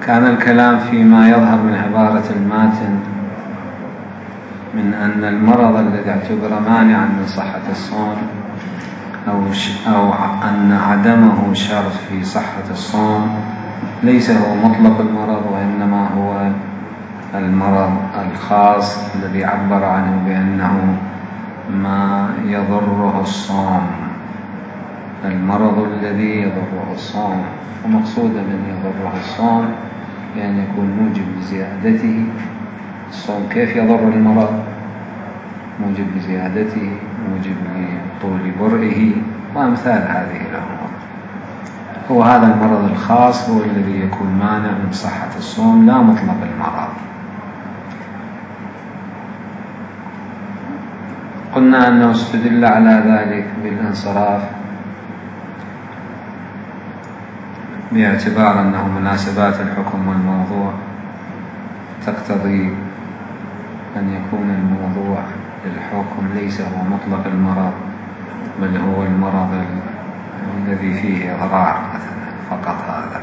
كان الكلام فيما يظهر من عبارة الماتن من أن المرض الذي اعتبر مانعا من صحة الصوم أو أن عدمه شرط في صحة الصوم ليس هو مطلق المرض، وإنما هو المرض الخاص الذي عبر عنه بأنه ما يضره الصوم، المرض الذي يضره الصوم. ومقصود من يضره الصوم بأن يكون موجب لزيادته. الصوم كيف يضر المرض؟ موجب لزيادته، موجب لطول برئه، وأمثال هذه الأمور. هو هذا المرض الخاص هو الذي يكون مانع من صحة الصوم، لا مطلق المرض. قلنا أنه استدل على ذلك بالانصراف باعتبار أنه مناسبات الحكم والموضوع تقتضي أن يكون الموضوع للحكم ليس هو مطلق المرض، بل هو المرض الذي فيه إضرار مثلا فقط هذا.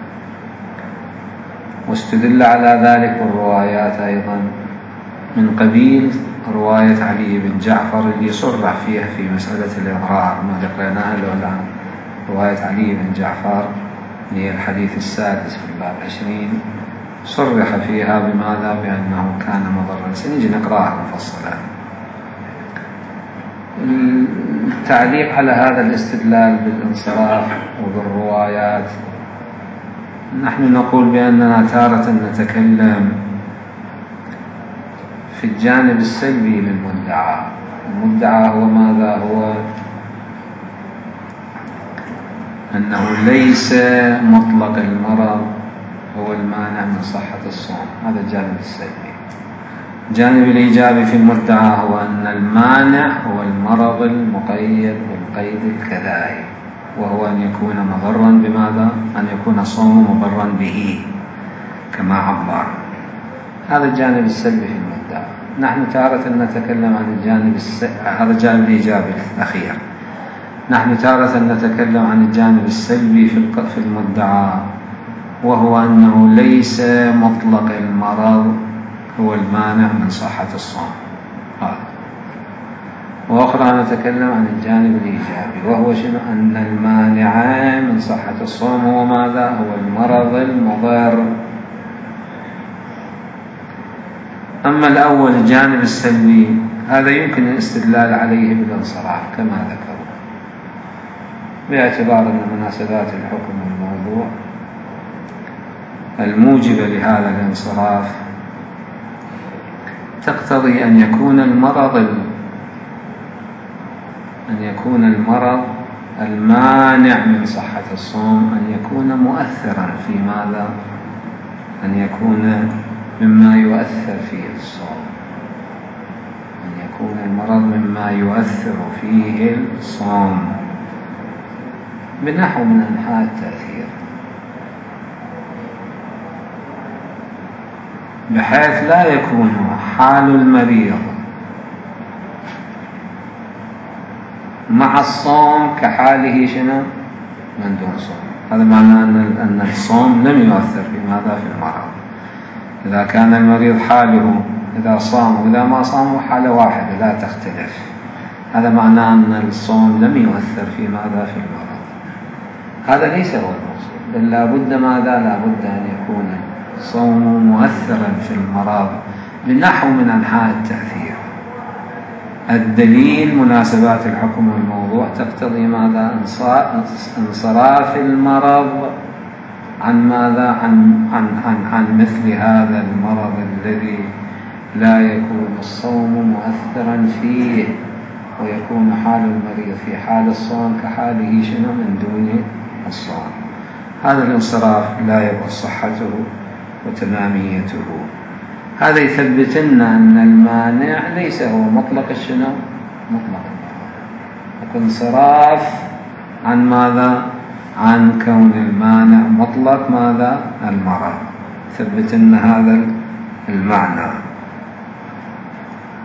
واستدل على ذلك الروايات أيضا من قبيل رواية علي بن جعفر اللي صرح فيها في مسألة الإضرار، ما ذكرناها الآن. رواية علي بن جعفر هي الحديث السادس في الباب 20 صرح فيها بماذا؟ بأنه كان مضرا. سنجي نقرأها مفصلا. التعليق على هذا الاستدلال بالانصراف وبالروايات، نحن نقول بأننا تارة نتكلم في الجانب السلبي للمدعى. المدعى هو ماذا؟ هو أنه ليس مطلق المرض هو المانع من صحة الصوم، هذا الجانب السلبي. الجانب الإيجابي في المدعى هو أن المانع هو المرض المقيد بالقيد الكذائي، وهو أن يكون مضرا بماذا؟ أن يكون الصوم مضرا به كما عبر. هذا الجانب السلبي في المدعى. نحن تارة نتكلم عن الجانب هذا الجانب الإيجابي الأخير. نحن تارة نتكلم عن الجانب السلبي في المدعى، وهو أنه ليس مطلق المرض هو المانع من صحة الصوم. وأخرى نتكلم عن الجانب الإيجابي، وهو شنو؟ أن المانع من صحة الصوم هو ماذا؟ هو المرض المضر. أما الأول الجانب السلبي هذا يمكن الاستدلال عليه بالانصراف كما ذكروا، باعتبار أن مناسبات الحكم والموضوع الموجبة لهذا الانصراف تقتضي أن يكون المرض المانع من صحة الصوم أن يكون مؤثرا في ماذا؟ أن يكون مما يؤثر فيه الصوم، أن يكون المرض مما يؤثر فيه الصوم بنحو من أنحاء التأثير، بحيث لا يكون حال المريض مع الصوم كحاله شنو؟ من دون صوم. هذا معناه أن الصوم لم يؤثر في ماذا؟ في المرض. إذا كان المريض حاله إذا صام وإذا ما صام حالة واحدة لا تختلف، هذا معناه أن الصوم لم يؤثر في ماذا؟ في المرض. هذا ليس هو المقصود، بل لابد ماذا؟ لابد أن يكون الصوم مؤثرا في المرض بنحو من أنحاء التأثير. الدليل مناسبات الحكم والموضوع تقتضي ماذا؟ انصراف المرض عن ماذا؟ عن مثل هذا المرض الذي لا يكون الصوم مؤثرا فيه، ويكون حال المريض في حال الصوم كحاله شنو؟ من دون الصوم. هذا الانصراف لا يبقى صحته وتماميته. هذا يثبت لنا أن المانع ليس هو مطلق الشنو؟ مطلق المرض. انصراف عن ماذا؟ عن كون المانع مطلق ماذا؟ المرض. ثبت لنا هذا المعنى.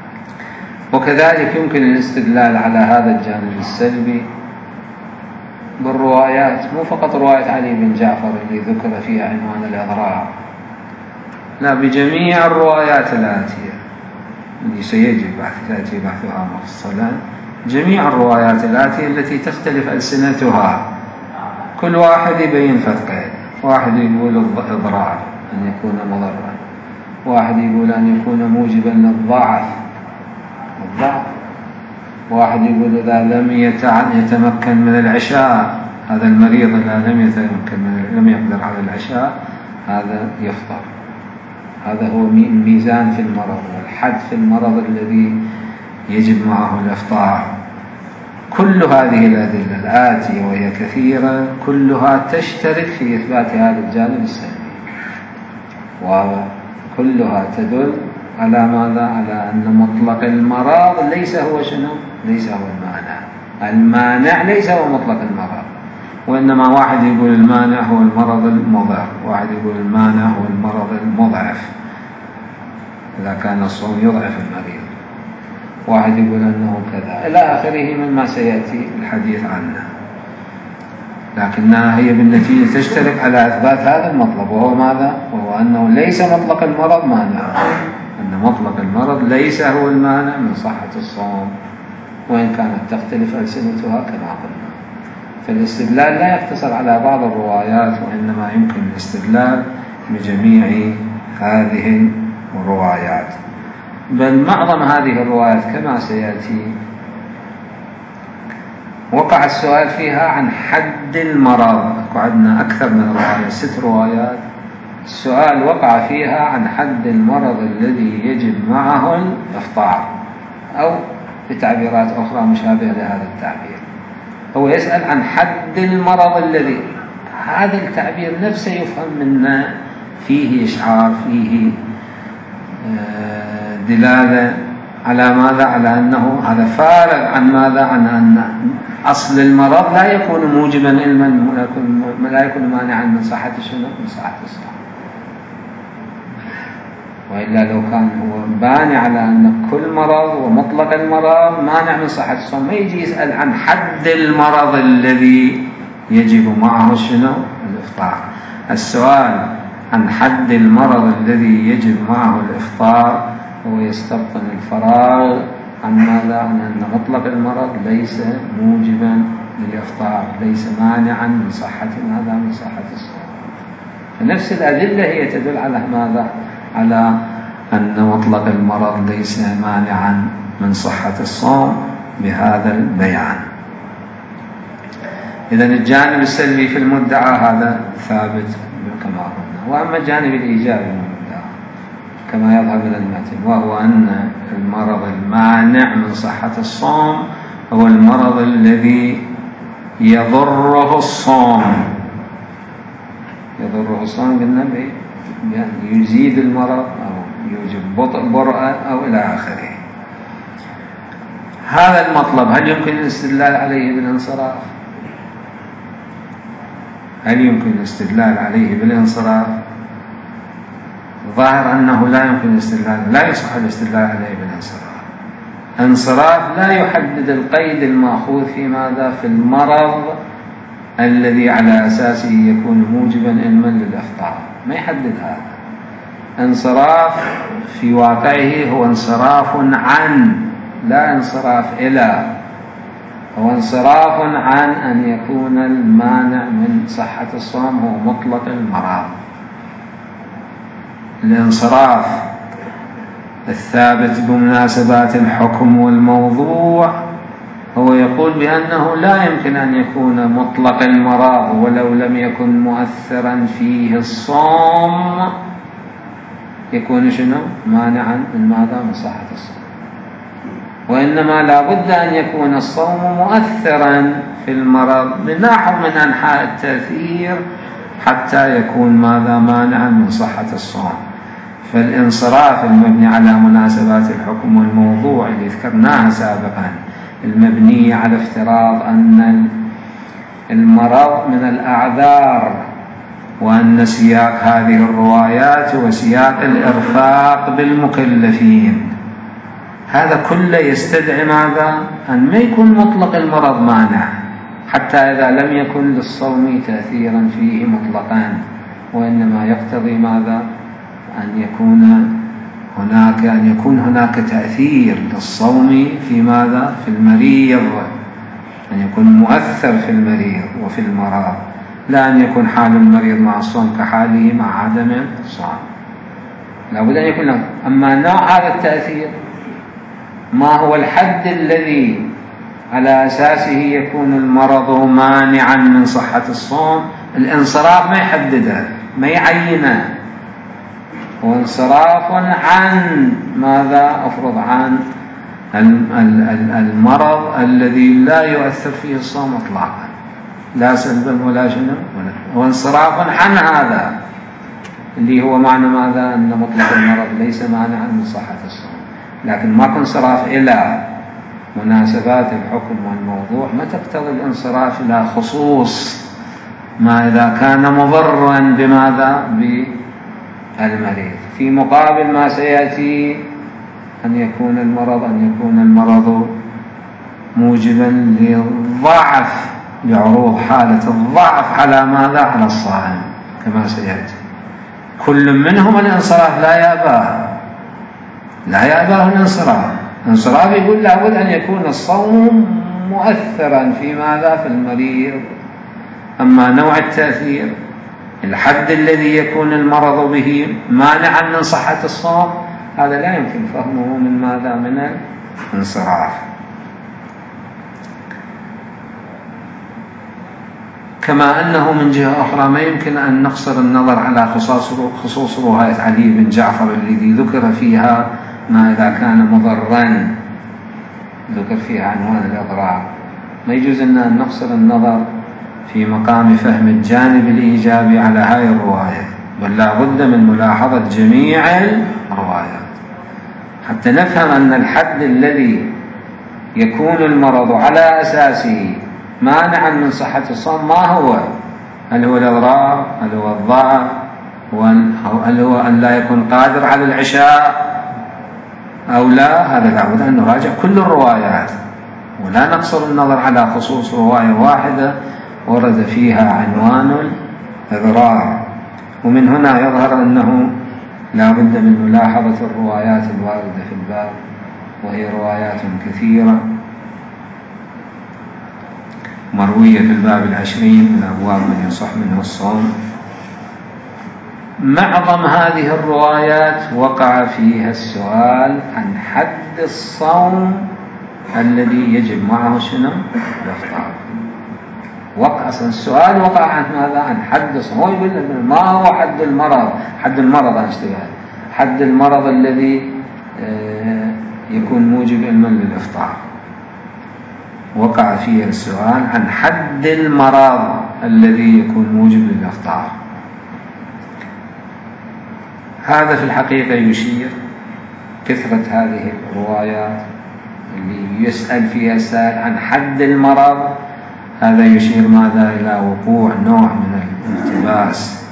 وكذلك يمكن الاستدلال على هذا الجانب السلبي بالروايات، مو فقط رواية علي بن جعفر اللي ذكر فيها عنوان الإضرار، لا، بجميع الروايات الآتية اللي سيجي تأتي بحثها مفصلا، جميع الروايات الآتية التي تختلف ألسنتها، كل واحد يبين فرقين. واحد يقول الإضرار أن يكون مضرا، واحد يقول أن يكون موجبا للضعف، واحد يقول إذا لم يتمكن من العشاء، هذا المريض إذا لم يقدر على العشاء هذا يفطر. هذا هو الميزان في المرض والحد في المرض الذي يجب معه الإفطار. كل هذه الأدلة الآتية وهي كثيرة كلها تشترك في إثبات هذا الجانب السلبي، وكلها تدل على ماذا؟ على أن مطلق المرض ليس هو شنو؟ ليس هو المانع ليس هو مطلق المرض، وإنما واحد يقول المانع هو المرض المضر، واحد يقول المانع هو المرض المضعف إذا كان الصوم يضعف المريض، واحد يقول أنه كذا إلى آخره مما سيأتي الحديث عنه. لكنها هي بالنتيجة تشترك على إثبات هذا المطلب، وهو ماذا؟ وهو أنه ليس مطلق المرض مانع، أن مطلق المرض ليس هو المانع من صحة الصوم، وإن كانت تختلف ألسنتها كما قلنا. فالاستدلال لا يقتصر على بعض الروايات، وإنما يمكن الاستدلال بجميع هذه الروايات، بل معظم هذه الروايات كما سيأتي وقع السؤال فيها عن حد المرض. عندنا أكثر من رواية، 6 روايات، السؤال وقع فيها عن حد المرض الذي يجب معه الإفطار، أو بتعبيرات أخرى مشابهة لهذا التعبير. هو يسأل عن حد المرض الذي، هذا التعبير نفسه يفهم منا فيه إشعار، فيه دلالة على ماذا؟ على أنه هذا فارغ عن ماذا؟ عن أن أصل المرض لا يكون موجبا علما، لا يكون مانعا من صحة شنو؟ من صحة الصوم. وإلا لو كان هو باني على أن كل مرض ومطلق المرض مانع من صحة الصوم، ما يجي يسأل عن حد المرض الذي يجب معه شنو؟ الإفطار. السؤال عن حد المرض الذي يجب معه الإفطار هو يستبطن الفراغ عن ماذا؟ عن أن مطلق المرض ليس موجبا للإفطار، ليس مانعا من صحة ماذا؟ من صحة الصوم. فنفس الأدلة هي تدل على ماذا؟ على أن مطلق المرض ليس مانعا من صحة الصوم بهذا البيان. إذن الجانب السلبي في المدعى هذا ثابت كما قلنا. وأما الجانب الإيجابي من المدعى كما يظهر من المتن، وهو أن المرض المانع من صحة الصوم هو المرض الذي يضره الصوم. يضره الصوم قلنا يعني يزيد المرض أو يوجب برء أو إلى آخره. هذا المطلب هل يمكن الاستدلال عليه بالانصراف؟ هل يمكن الاستدلال عليه بالانصراف؟ ظاهر أنه لا يمكن الاستدلال، لا يصح الاستدلال عليه بالانصراف. انصراف لا يحدد القيد المأخوذ في ماذا؟ في المرض الذي على أساسه يكون موجبا علما للإفطار، ما يحدد هذا. انصراف في واقعه هو انصراف عن، لا انصراف إلى، هو انصراف عن أن يكون المانع من صحة الصوم هو مطلق المرض. الانصراف الثابت بمناسبات الحكم والموضوع هو يقول بأنه لا يمكن أن يكون مطلق المرض ولو لم يكن مؤثرا فيه الصوم يكون شنو؟ مانعا من ماذا؟ من صحة الصوم. وإنما لا بد أن يكون الصوم مؤثرا في المرض بنحو من أنحاء التأثير حتى يكون ماذا؟ مانعا من صحة الصوم. فالانصراف المبني على مناسبات الحكم والموضوع اللي ذكرناها سابقا، المبني على افتراض أن المرض من الأعذار، وأن سياق هذه الروايات هو سياق الإرفاق بالمكلفين، هذا كله يستدعي ماذا؟ أن ما يكون مطلق المرض مانع، حتى إذا لم يكن للصوم تأثيرا فيه مطلقا، وإنما يقتضي ماذا؟ أن يكون هناك تأثير للصوم في ماذا؟ في المريض، أن يكون مؤثر في المريض وفي المرض، لا أن يكون حال المريض مع الصوم كحاله مع عدم الصوم. لا بد أن يكون له. أما نوع هذا التأثير، ما هو الحد الذي على أساسه يكون المرض مانعا من صحة الصوم؟ الانصراف ما يحدده، ما يعينه، هو انصراف عن ماذا؟ أفرض عن المرض الذي لا يؤثر فيه الصوم اطلاقا، لا سلبا ولا شنو، هو انصراف عن هذا اللي هو معنى ماذا؟ أن مطلق المرض ليس مانعا من صحة الصوم. لكن ماكو انصراف إلى مناسبات الحكم والموضوع، ما تقتضي الانصراف إلى خصوص ما إذا كان مضرا بماذا؟ بالمريض، في مقابل ما سيأتي أن يكون المرض موجبا للضعف، لعروض حالة الضعف على ماذا؟ على الصائم كما سيأتي. كل منهم الانصراف لا يأباه الانصراف يقول لابد أن يكون الصوم مؤثرا في ماذا؟ في المريض. أما نوع التأثير، الحد الذي يكون المرض به مانعا من صحة الصوم، هذا لا يمكن فهمه من ماذا؟ من الانصراف. كما أنه من جهة أخرى ما يمكن أن نقصر النظر على خصوص رواية علي بن جعفر الذي ذكر فيها ما إذا كان مضرا، ذكر فيها عنوان الإضرار. ما يجوز أن نقصر النظر في مقام فهم الجانب الإيجابي على هاي الرواية، بل لا بد من ملاحظة جميع الروايات حتى نفهم أن الحد الذي يكون المرض على أساسه مانعا من صحة الصوم ما هو؟ هل هو الإضرار؟ هل هو الضعف؟ هل هو أن لا يكون قادر على العشاء أو لا؟ هذا لابد أن نراجع كل الروايات، ولا نقصر النظر على خصوص رواية واحدة ورد فيها عنوان الإضرار. ومن هنا يظهر أنه لا بد من ملاحظة الروايات الواردة في الباب، وهي روايات كثيرة مروية في الباب 20 من أبواب من يصح منه الصوم. معظم هذه الروايات وقع فيها السؤال عن حد الصوم الذي يجب معه شنو؟ الإفطار. أصلا السؤال وقع عن ماذا؟ عن حد الصوم. هو يقول ما هو حد المرض؟ حد المرض الذي يكون موجب علما للإفطار. وقع فيه السؤال عن حد المرض الذي يكون موجب للإفطار. هذا في الحقيقة يشير كثرة هذه الروايات اللي يسأل فيها السائل عن حد المرض، هذا يشير ماذا؟ إلى وقوع نوع من الالتباس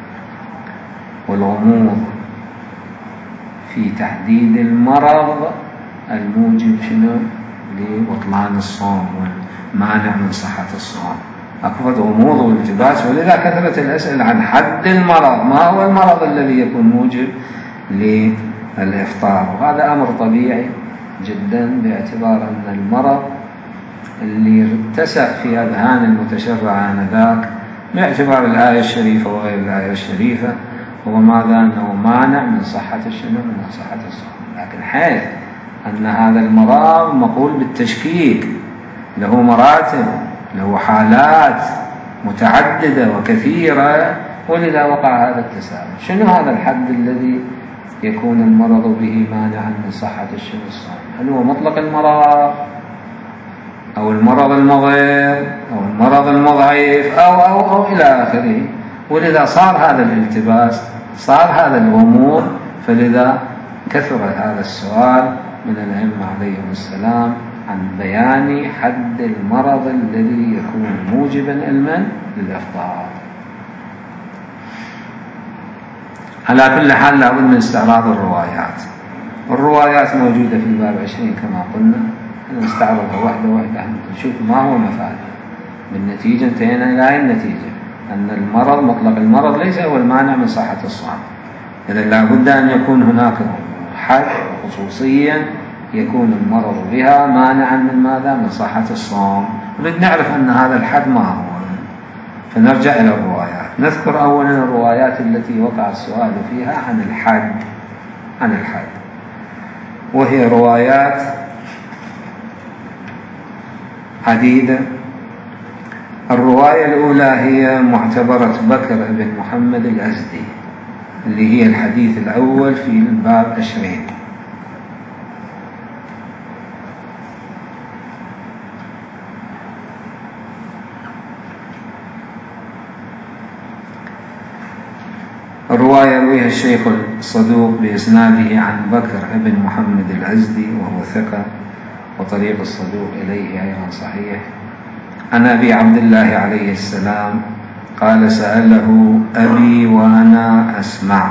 والغموض في تحديد المرض الموجب شنو؟ لبطلان الصوم والمانع من صحة الصوم. أكبر غموض والالتباس، ولذا كثرة الأسئلة عن حد المرض، ما هو المرض الذي يكون موجب للإفطار. وهذا أمر طبيعي جدا، باعتبار أن المرض اللي ارتسخ في أذهان المتشرع آنذاك باعتبار الآية الشريفة وغير الآية الشريفة هو ماذا؟ أنه مانع من صحة من صحة الصوم. لكن حيث أن هذا المرض مقول بالتشكيك، له مراتب، له حالات متعددة وكثيرة، ولذا وقع هذا التساؤل. شنو هذا الحد الذي يكون المرض به مانعا من صحة الصوم؟ هل هو مطلق المرض أو المرض المضر أو المرض المضعف أو إلى آخره؟ ولذا صار هذا الالتباس، صار هذا الغموض، فلذا كثر هذا السؤال من الأئمة عليهم السلام عن بيان حد المرض الذي يكون موجبا علما للإفطار. على كل حال لابد من استعراض الروايات موجودة في الباب 20 كما قلنا، نستعرضها واحدة واحدة نشوف ما هو مفاد بالنتيجة انتهينا إلى أي النتيجة؟ أن المرض، مطلق المرض ليس هو المانع من صحة الصوم. إذا لابد أن يكون هناك حد خصوصيا يكون المرض بها مانعا من ماذا؟ من صحة الصوم. نريد نعرف أن هذا الحد ما هو، فنرجع إلى الروايات. نذكر أولا الروايات التي وقع السؤال فيها عن الحد، وهي روايات عديدة. الرواية الأولى هي معتبرة بكر بن محمد الأزدي، اللي هي الحديث الأول في الباب 20. الرواية يرويها الشيخ الصدوق بإسناده عن بكر بن محمد الأزدي وهو ثقة، وطريق الصدوق إليه أيضا صحيح، عن أبي عبد الله عليه السلام قال: سأله أبي وأنا أسمع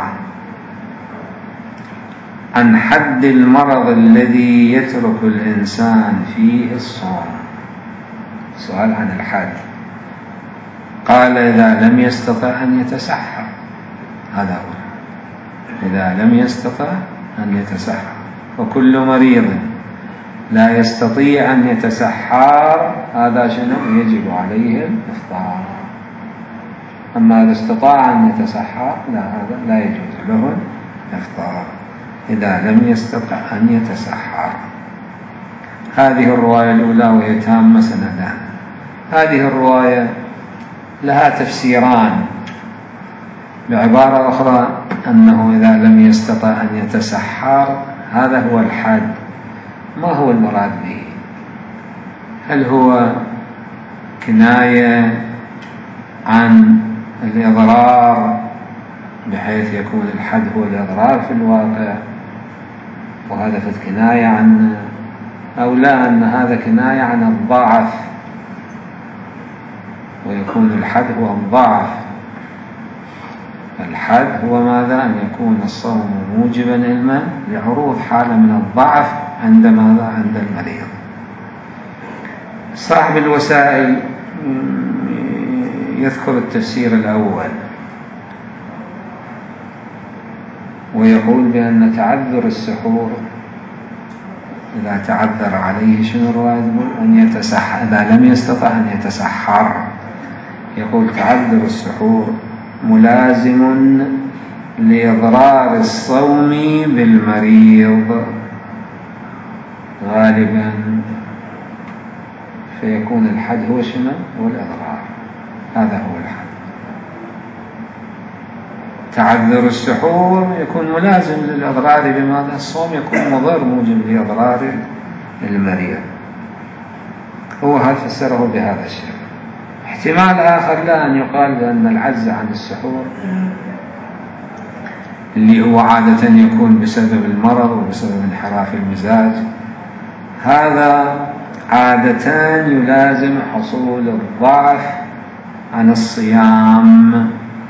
عن حد المرض الذي يترك الإنسان فيه الصوم. سؤال عن الحد. قال: إذا لم يستطع أن يتسحر. هذا هو، إذا لم يستطع أن يتسحر. وكل مريض لا يستطيع أن يتسحر هذا شنو؟ يجب عليه الإفطار. أما إذا استطاع أن يتسحر هذا لا يجوز له الإفطار إذا لم يستطع أن يتسحر. هذه الرواية الأولى وهي تامة سندان. هذه الرواية لها تفسيران، بعبارة أخرى أنه إذا لم يستطع أن يتسحر هذا هو الحد. ما هو المراد به؟ هل هو كناية عن الإضرار بحيث يكون الحد هو الإضرار في الواقع وهذا في كناية عن، أو لا أن هذا كناية عن الضعف ويكون الحد هو الضعف؟ الحد هو ماذا؟ أن يكون الصوم موجبا علما لعروض حالة من الضعف عند ماذا؟ عند المريض. صاحب الوسائل يذكر التفسير الأول ويقول بأن تعذر السحور إذا تعذر عليه شنو الرواية؟ أن يتسحر. إذا لم يستطع أن يتسحر يقول تعذر السحور ملازم لإضرار الصوم بالمريض غالبا، فيكون الحد هو شنو؟ هو الإضرار. هذا هو الحد. تعذر السحور يكون ملازم للإضرار بماذا؟ الصوم يكون مضر موجب لإضرار المريض. هو هذا فسره بهذا الشيء. احتمال آخر لا أن يقال بأن العجز عن السحور اللي هو عادة يكون بسبب المرض وبسبب انحراف المزاج، هذا عادة يلازم حصول الضعف عن الصيام.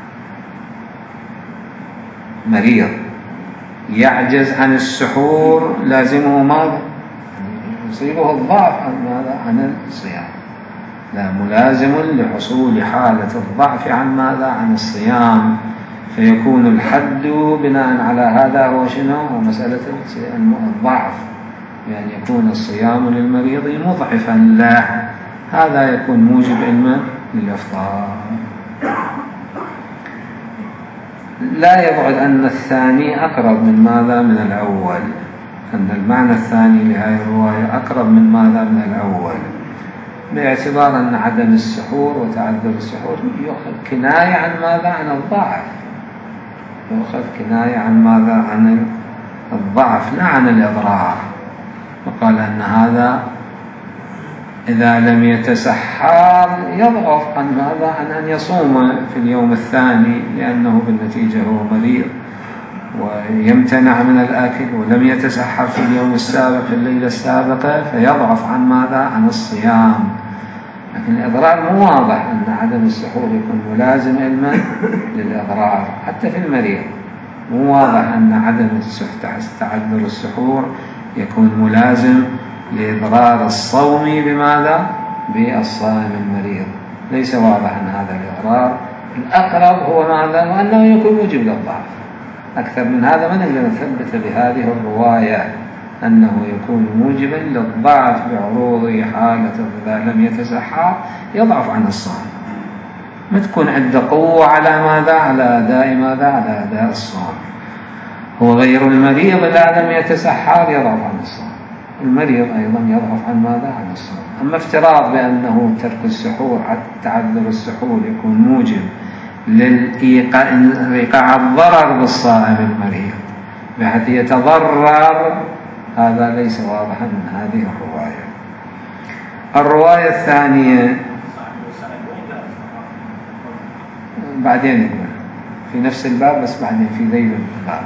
مريض يعجز عن السحور لازمه ماذا؟ يصيبه الضعف عن ماذا؟ عن الصيام. لا، ملازم لحصول حالة الضعف عن ماذا؟ عن الصيام، فيكون الحد بناء على هذا هو شنو؟ هو مسألة الضعف، يعني يكون الصيام للمريض مضعفا له، هذا يكون موجب علما للإفطار. لا يبعد أن الثاني أقرب من ماذا؟ من الأول، أن المعنى الثاني لهذه الرواية أقرب من ماذا؟ من الأول، باعتبار أن عدم السحور وتعذر السحور يؤخذ كناية عن ماذا؟ عن الضعف، يؤخذ كناية عن ماذا؟ عن الضعف لا عن الإضرار. وقال أن هذا إذا لم يتسحر يضعف عن ماذا؟ عن أن يصوم في اليوم الثاني، لأنه بالنتيجة هو مريض ويمتنع من الأكل، ولم يتسحر في اليوم السابق في الليلة السابقة فيضعف عن ماذا؟ عن الصيام. لكن الإضرار مو واضح أن عدم السحور يكون ملازم علما للإضرار، حتى في المريض مو واضح أن عدم تعذر السحور يكون ملازم لإضرار الصوم بماذا؟ بالصائم المريض. ليس واضحا هذا الإضرار. الأقرب هو ماذا؟ وأنه يكون موجب للضعف. أكثر من هذا ما نقدر نثبت بهذه الرواية أنه يكون موجبا للضعف بعروض حالة إذا لم يتسحر يضعف عن الصوم. ما تكون عنده قوة على ماذا؟ على أداء ماذا؟ على أداء الصوم. هو غير المريض إذا لم يتسحر يضعف عن الصوم. المريض أيضا يضعف عن ماذا؟ عن الصوم. أما افتراض بأنه ترك السحور تعذر السحور يكون موجب لإيقاع الضرر بالصائم المريض بحيث يتضرر، هذا ليس واضحا من هذه الرواية. الرواية الثانية بعدين نقول في نفس الباب، بس بعدين في ذيل الباب.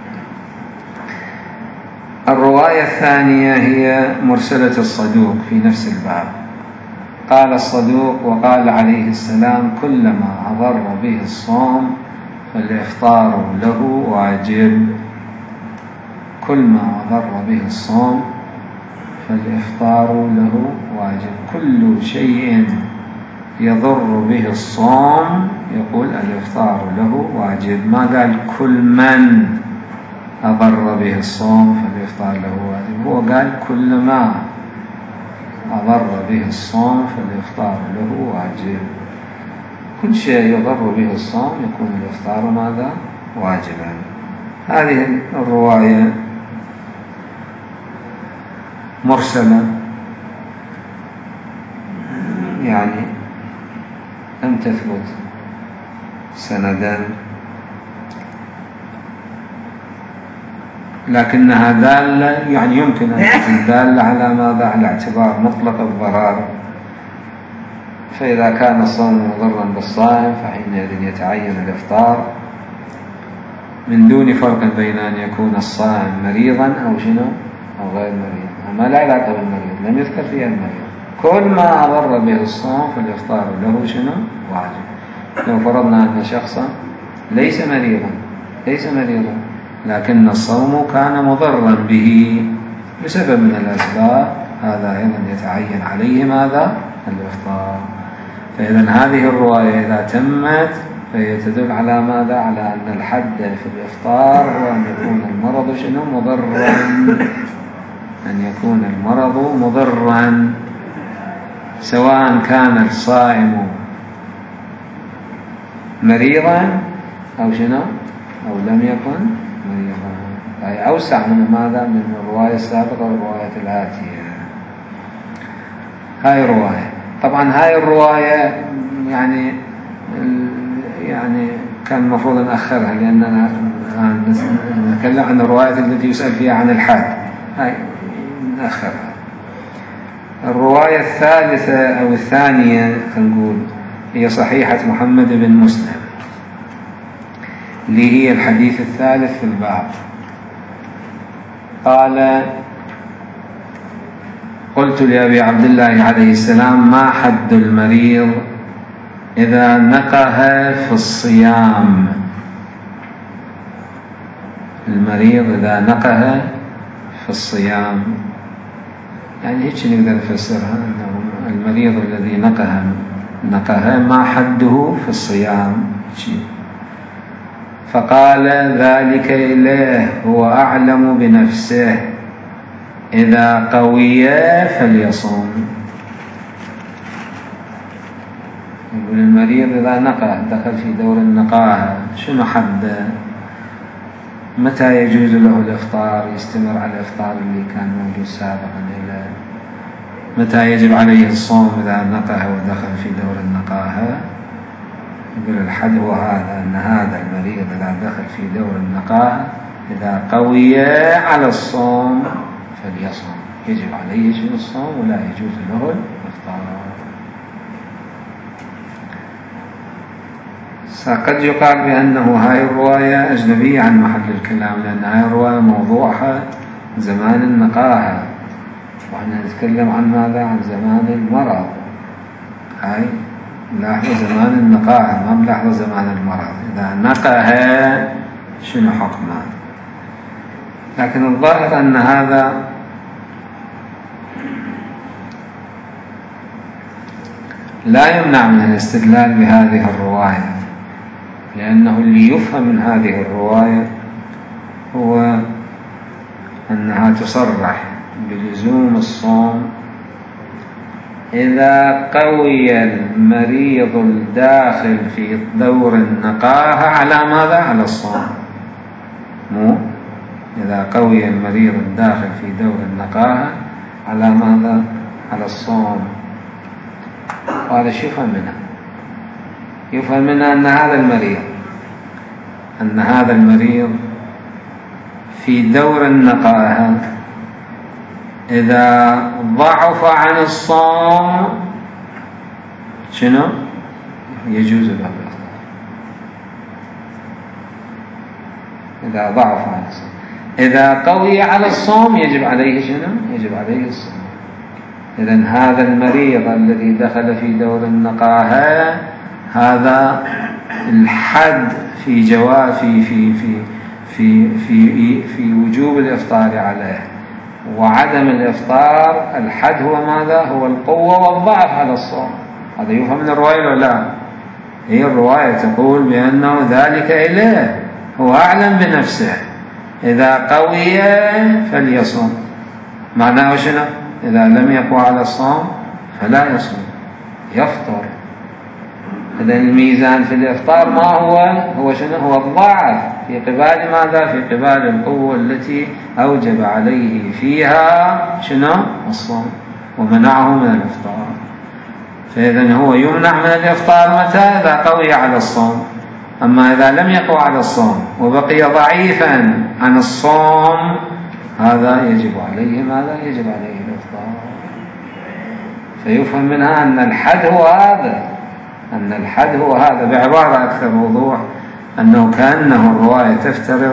الرواية الثانية هي مرسلة الصدوق في نفس الباب. قال الصدوق: وقال عليه السلام: كلما أضر به الصوم فالإفطار له واجب. كل ما أضر به الصوم فالإفطار له واجب. كل شيء يضر به الصوم يقول الإفطار له واجب. ما قال كل من أضر به الصوم فالإفطار له واجب، هو قال كل ما أضر به الصوم فالإفطار له واجب. كل شيء يضر به الصوم يكون الإفطار ماذا؟ واجبا. هذه الرواية مرسلة، يعني لم تثبت سندا، لكنها دالة، يعني يمكن أن تكون دالة على ماذا؟ على اعتبار مطلق الضرر. فإذا كان الصوم مضرا بالصائم فحينئذ يتعين الإفطار من دون فرق بين أن يكون الصائم مريضا أو شنو أو غير مريض. ما لا علاقة بالمريض، لم يذكر فيها المريض. كل ما أضر به الصوم فالإفطار له شنو؟ واجب. لو فرضنا أن شخصا ليس مريضا لكن الصوم كان مضرا به بسبب من الأسباب، هذا أيضا يتعين عليه ماذا؟ الإفطار. فإذا هذه الرواية إذا تمت فهي تدل على ماذا؟ على أن الحد في الإفطار هو أن يكون المرض شنو؟ مضرا. أن يكون المرض مضرا، سواء كان الصائم مريضا أو شنو أو لم يكن مريضا. هي أوسع من ماذا؟ من الرواية السابقة والرواية الآتية. هاي رواية. طبعا هاي الرواية يعني كان المفروض نأخرها، لأننا نتكلم عن الرواية التي يسأل فيها عن الحد، هاي نأخرها. الرواية الثالثة أو الثانية نقول هي صحيحة محمد بن مسلم، اللي هي الحديث الثالث في الباب. قال: قلت لأبي عبد الله عليه السلام: ما حد المريض إذا نقه في الصيام؟ المريض إذا نقه في الصيام، يعني هيك نقدر نفسرها، أنه المريض الذي نقه ما حده في الصيام. فقال: ذلك إليه هو أعلم بنفسه، إذا قوي فليصوم. يقول المريض إذا نقه دخل في دور النقاهة، شنو حده؟ متى يجوز له الإفطار؟ يستمر على الإفطار اللي كان موجود سابقا، إلى متى يجب عليه الصوم إذا نقه ودخل في دور النقاهة؟ يقول الحد هو هذا، أن هذا المريض إذا دخل في دور النقاهة إذا قوي على الصوم فليصوم، يجب عليه الصوم ولا يجوز له الإفطار. قد يقال بأنه هاي الرواية أجنبية عن محل الكلام، لأن هاي الرواية موضوعها زمان النقاهة، وإحنا نتكلم عن ماذا؟ عن زمان المرض. هاي ملاحظة زمان النقاهة، ما ملاحظة زمان المرض. إذا نقه شنو حكمه؟ لكن الظاهر أن هذا لا يمنع من الاستدلال بهذه الرواية، لأنه اللي يفهم من هذه الرواية هو أنها تصرح بلزوم الصوم إذا قوي المريض الداخل في دور النقاهة على ماذا؟ على الصوم. مو إذا قوي المريض الداخل في دور النقاهة على ماذا؟ على الصوم. وهذا شو يفهم منها؟ يفهم منها أن هذا المريض في دور النقاهة إذا ضعف عن الصوم شنو؟ يجوز له الإفطار. إذا ضعف عن الصوم، إذا قوي على الصوم يجب عليه شنو؟ يجب عليه الصوم. إذن هذا المريض الذي دخل في دور النقاهة هذا الحد في جواز في وجوب الإفطار عليه، وعدم الإفطار الحد هو ماذا؟ هو القوة والضعف على الصوم. هذا يفهم من الرواية ولا لا؟ هي الرواية تقول بأنه ذلك إليه، هو أعلم بنفسه، إذا قوي فليصوم. معناه شنو؟ إذا لم يقوى على الصوم فلا يصوم، يفطر. إذن الميزان في الإفطار ما هو شنو؟ هو الضعف في قبال ماذا؟ في قبال القوة التي أوجب عليه فيها شنو؟ الصوم، ومنعه من الإفطار. فإذن هو يمنع من الإفطار متى؟ إذا قوي على الصوم. أما إذا لم يقوى على الصوم وبقي ضعيفا عن الصوم هذا يجب عليه ماذا؟ يجب عليه الإفطار. فيفهم منها أن الحد هو هذا، بعبارة أكثر وضوح أنه كأنه الرواية تفترض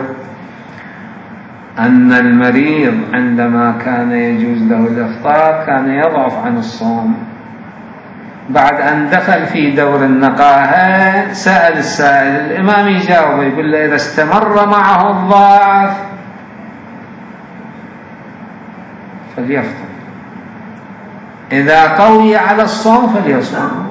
أن المريض عندما كان يجوز له الإفطار كان يضعف عن الصوم، بعد أن دخل في دور النقاهة سأل السائل، الإمام يجاوب يقول له إذا استمر معه الضعف فليفطر، إذا قوي على الصوم فليصوم.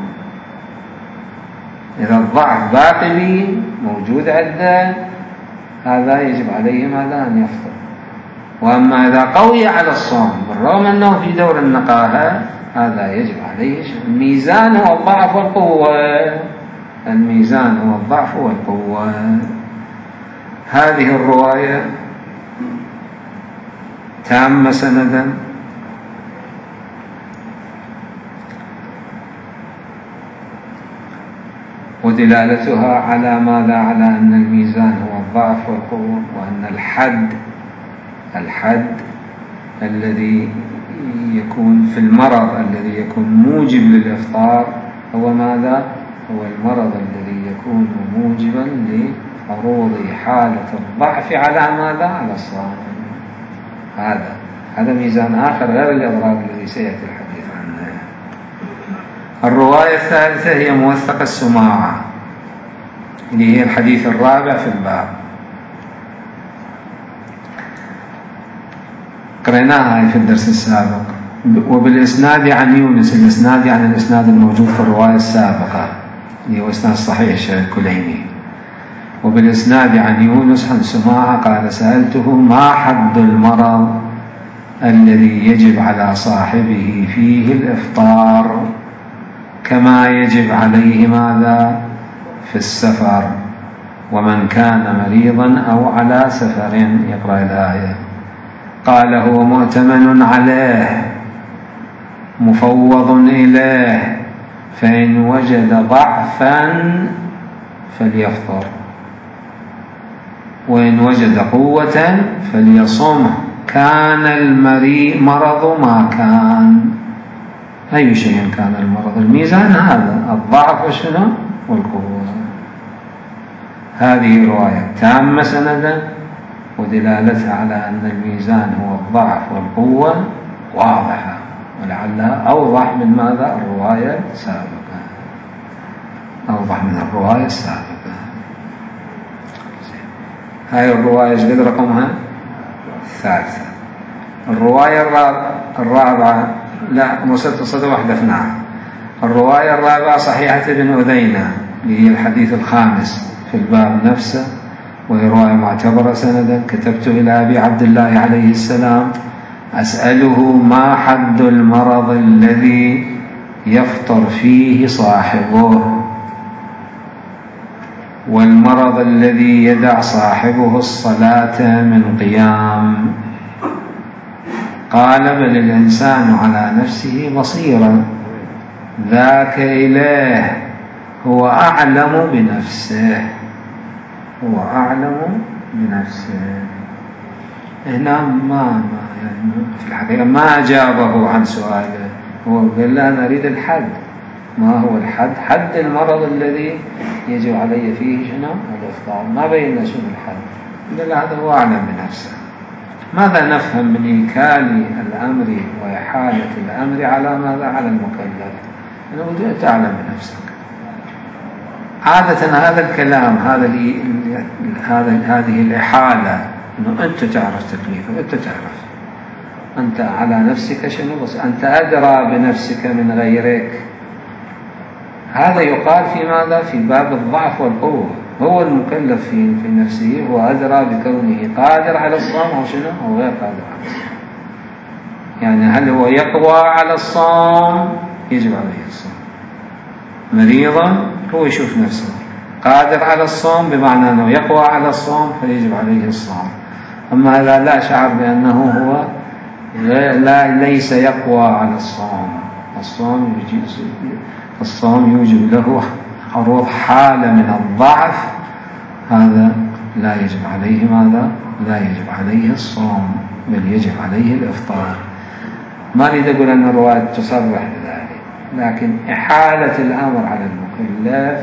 إذا الضعف باقي موجود عنده هذا يجب عليه ماذا؟ أن يفطر. وأما إذا قوي على الصوم بالرغم أنه في دور النقاهة هذا يجب عليه. الميزان هو الضعف والقوة، الميزان هو الضعف والقوة. هذه الرواية تامة سندا، ودلالتها على ماذا؟ على أن الميزان هو الضعف والقوة، وأن الحد الذي يكون في المرض الذي يكون موجب للإفطار هو ماذا؟ هو المرض الذي يكون موجبا لعروض حالة الضعف على ماذا؟ على الصوم. هذا ميزان آخر غير الإضراب الذي سيأتي الحديث عنه. الرواية الثالثة هي موثق السماعة، اللي هي الحديث الرابع في الباب، قريناها في الدرس السابق. وبالإسناد عن يونس، الإسناد عن الإسناد الموجود في الرواية السابقة اللي هو إسناد صحيح الشيخ الكليني. وبالإسناد عن يونس عن سماعة قال سألته ما حد المرض الذي يجب على صاحبه فيه الإفطار كما يجب عليه ماذا؟ في السفر، ومن كان مريضا أو على سفر. يقرأ الآية. قال هو مؤتمن عليه مفوض إليه، فإن وجد ضعفا فليفطر، وإن وجد قوة فليصوم، كان المرض ما كان. أي شيء كان المرض، الميزان هذا الضعف وشنو؟ والقوة. هذه رواية تامة سندا، ودلالتها على أن الميزان هو الضعف والقوة واضحة، ولعلها أوضح من ماذا؟ الرواية السابقة، أوضح من الرواية السابقة. هاي الرواية قد رقمها؟ الثالثة. الرواية الرابعة لا وصلت واحدة فناها. الرواية الرابعة صحيحة ابن أذينة، هي الحديث الخامس في الباب نفسه، وهي رواية معتبرة سندا. كتبت إلى أبي عبد الله عليه السلام أسأله ما حد المرض الذي يفطر فيه صاحبه، والمرض الذي يدع صاحبه الصلاة من قيام. قال بل الإنسان على نفسه بصيرا، ذاك إله هو أعلم بنفسه، هو أعلم بنفسه. هنا ما يعني في الحقيقة ما أجابه عن سؤاله، هو قال لا أنا أريد الحد. ما هو الحد؟ حد المرض الذي يجب علي فيه شنو؟ الإفطار. ما بينا شنو الحد، قال هذا هو أعلم بنفسه. ماذا نفهم من إيكال الأمر وإحالة الأمر على ماذا؟ على المكلف. أنه تعلم بنفسك. عادة هذا الكلام، هذه الإحالة، أنه أنت تعرف تكليفك، أنت تعرف، أنت على نفسك شنو، بس أنت أدرى بنفسك من غيرك. هذا يقال في ماذا؟ في باب الضعف والقوة. هو المكلف في نفسه هو أدرى بكونه قادر على الصوم أو شنو، أو غير قادر على الصوم. يعني هل هو يقوى على الصوم؟ يجب عليه الصوم. مريضا هو يشوف نفسه قادر على الصوم، بمعنى أنه يقوى على الصوم فيجب عليه الصوم. أما إذا لا شعر بأنه هو ليس يقوى على الصوم، الصوم يوجب له عروض حالة من الضعف، هذا لا يجب عليه ماذا؟ لا يجب عليه الصوم، بل يجب عليه الإفطار. ما أريد أقول أن الرواية تصرح بذلك، لكن إحالة الأمر على المكلف،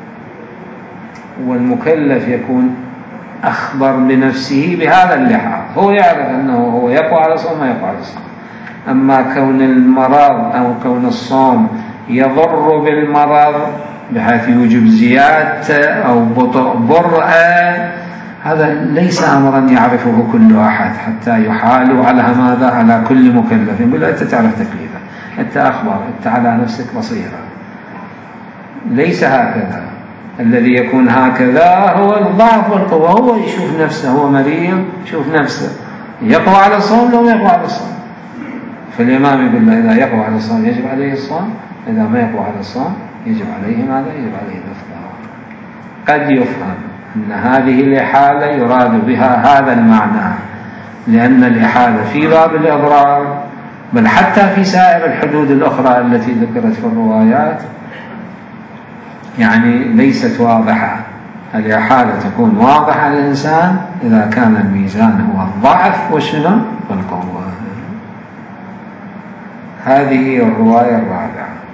والمكلف يكون أخبر بنفسه بهذا اللحاظ، هو يعرف أنه هو يقوى على الصوم ما يقوى على الصوم. أما كون المرض أو كون الصوم يضر بالمرض بحيث يوجب زيادة أو بطء برأة، هذا ليس أمرا يعرفه كل أحد حتى يحال على ماذا؟ على كل مكلف. يقول أنت تعرف تكليفك، أنت أخبر، أنت على نفسك بصيرة. ليس هكذا. الذي يكون هكذا هو الضعف والقوة، هو يشوف نفسه، هو مريض يشوف نفسه يقوى على الصوم لو ما يقوى على الصوم. فالإمام يقول له إذا يقوى على الصوم يجب عليه الصوم، إذا ما يقوى على الصوم يجب عليه ماذا؟ يجب عليه الإفطار. قد يفهم أن هذه الإحالة يراد بها هذا المعنى، لأن الإحالة في باب الإضرار، بل حتى في سائر الحدود الأخرى التي ذكرت في الروايات يعني ليست واضحة. الإحالة تكون واضحة للإنسان إذا كان الميزان هو الضعف والشنو والقوة. هذه الرواية الرابعة.